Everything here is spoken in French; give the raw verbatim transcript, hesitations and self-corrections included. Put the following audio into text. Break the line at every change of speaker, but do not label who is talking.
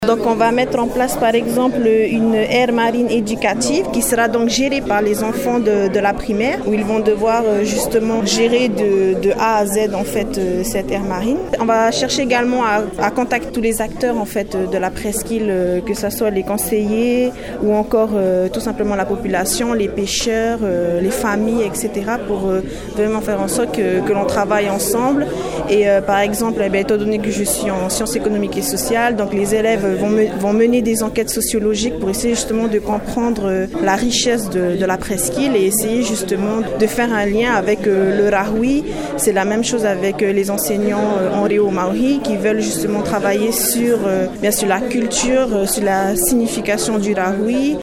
Donc on va mettre en place par exemple une aire marine éducative qui sera donc gérée par les enfants de, de la primaire, où ils vont devoir justement gérer de, de A à Z en fait cette aire marine. On va chercher également à, à contacter tous les acteurs en fait de la presqu'île, que ce soit les conseillers ou encore euh, tout simplement la population, les pêcheurs, euh, les familles, et cetera pour euh, vraiment faire en sorte que, que l'on travaille ensemble. Et euh, par exemple, eh bien, étant donné que je suis en sciences économiques et sociales, donc les élèves vont, me, vont mener des enquêtes sociologiques pour essayer justement de comprendre euh, la richesse de, de la presqu'île et essayer justement de faire un lien avec euh, le Rahui. C'est la même chose avec euh, les enseignants euh, en Réo Maori qui veulent justement travailler sur, euh, bien sûr la culture, euh, sur la signification du Rahui.